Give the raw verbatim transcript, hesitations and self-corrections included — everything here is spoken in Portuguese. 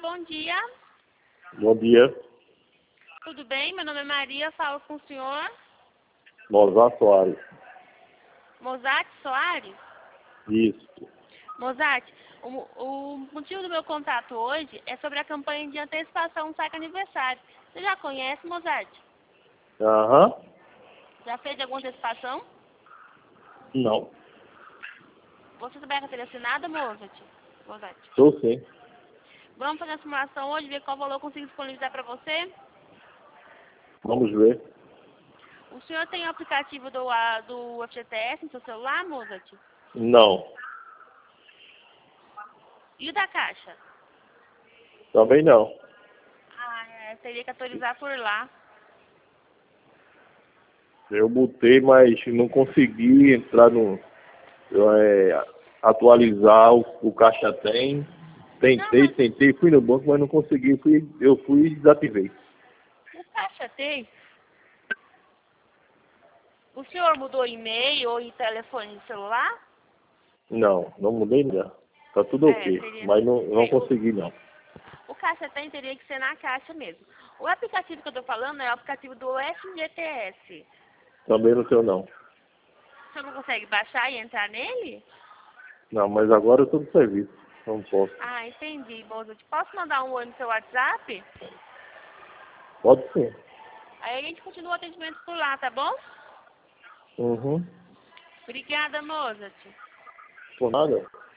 bom dia. Bom dia. Tudo bem? Meu nome é Maria, falo com o senhor Mozart Soares. Mozart Soares? Isso. Mozart, o, o motivo do meu contato hoje é sobre a campanha de antecipação do saque aniversário. Você já conhece, Mozart? Aham. Já fez alguma antecipação? Não. Você também é carteira assinada, Mozart? Mozart. Estou sim. Vamos fazer a simulação hoje, ver qual valor eu consigo disponibilizar para você? Vamos ver. O senhor tem o aplicativo do, a, do F G T S no seu celular, Mozart? Não. E o da Caixa? Também não. Ah, é, teria que atualizar por lá. Eu botei, mas não consegui entrar no... é, atualizar o, o Caixa Tem. Não, Tentei, mas tentei, fui no banco, mas não consegui. Fui, eu fui e desativei. o Caixa tem. O senhor mudou e-mail ou em telefone de celular? Não, não mudei nada. Tá tudo É, ok. teria. Mas não, não É, o, consegui, não. o Caixa tem teria que ser na Caixa mesmo. O aplicativo que eu tô falando é o aplicativo do F G T S. Também não tenho, não. O senhor não consegue baixar e entrar nele? Não, mas agora eu estou no serviço. Não posso. Ah, entendi, Mozart. Posso mandar um oi no seu WhatsApp? Pode sim. Aí a gente continua o atendimento por lá, tá bom? Uhum. Obrigada, Mozart. Por nada.